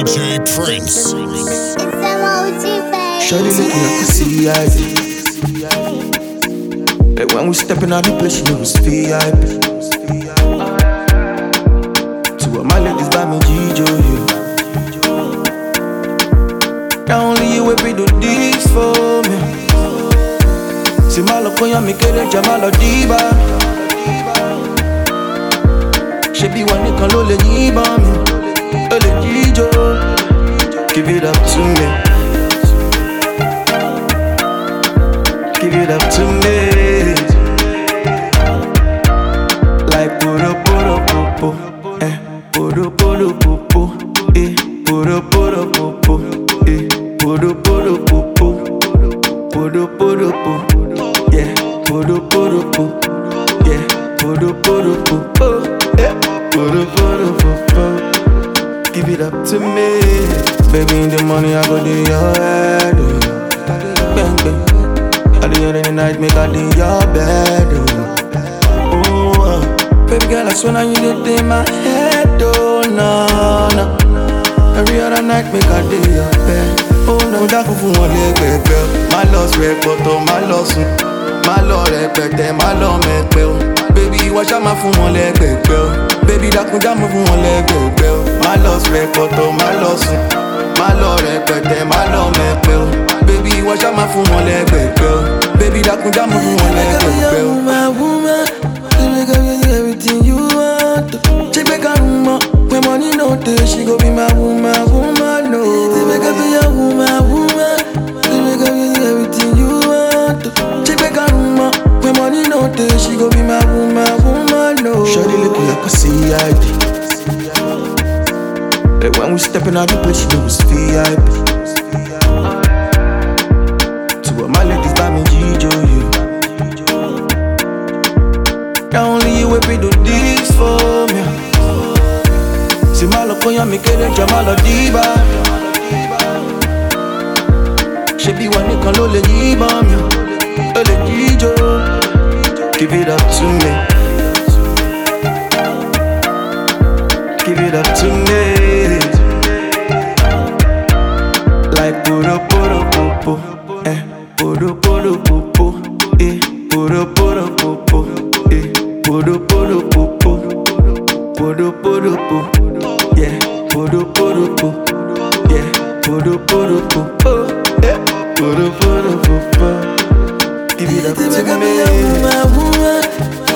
DJ Prince. Shawty looking like a CID. Like when we stepping out the place, she know it's VIP. To all my ladies buy me Gijo, yeah. Now only you will be do this for me. See my love on ya, me get it, Jamal Diba. She be one nigga low le niba me, ole Gijo. Give it up to me. Give it up to me. Like puro puro popo, puro puro popo, puro puro popo, puro puro popo, puro puro popo, yeah, puro puro popo, yeah, puro puro popo, puro puro popo. Give it up to me, baby. In the morning I go to your head, bang bang. At the end of the night, make I do your bed, oh. Baby girl, I swear now you did in my head, oh, no, no. Every other night, make I do your bed, oh, no. That for one leg, girl. My lost record, my lost, my lord, my lord, baby, watch out my phone, one leg, girl. Baby, that could jam for one leg, girl. My lost record, my lost, my lord, my lord, baby, watch out my phone, one leg, girl. Baby, that could jam for one leg, girl. My woman, she make her get everything you want. She make her woman, when money no day, she go be my woman, no. She make her be your woman. She make her get everything you want. She make her woman, when money no day, she go be my woman, no. Shawty looking like a CID. Like when we stepping out the place, she know it's VIP. To all my ladies buy me Gijo, yeah. Now only you will be do this for me. See my love on ya, me get it, Jamal Diba. She be one nigga low le niba me, ole Gijo. Give it up to me. Give it up to me. Like puro puro popo, puro puro popo, puro puro popo, puro puro popo, puro puro popo, yeah, puro puro popo, yeah, puro puro popo, puro puro popo. Give it up to me. My woman,